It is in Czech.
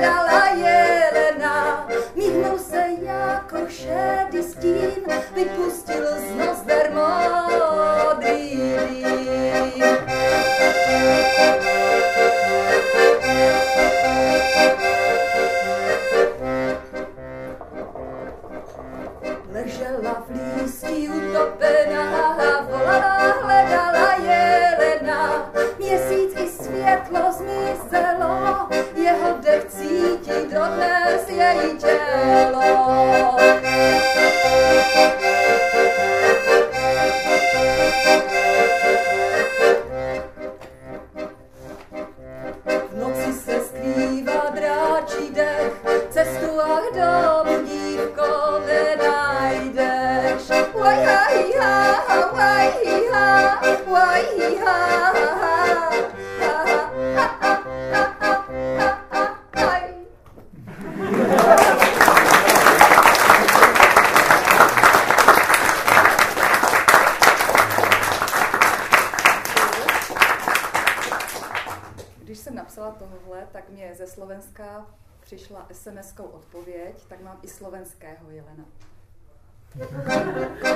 hledala jelena. Míhnul se jako šedý stín, vypustil z nozder modrý dým. Ležela v lístí utopená, volala, hledala jelena. Měsíc i světlo zmizelo, jeho dech cítí dodnes její tělo. V noci se skrývá dráčí dech, cestu a domů dívko nenajdeš. Waj-hi-ha, waj-hi-ha, waj-hi-ha, Když jsem napsala tohle, tak mě ze Slovenska přišla SMS-kou odpověď, tak mám i slovenského jelena.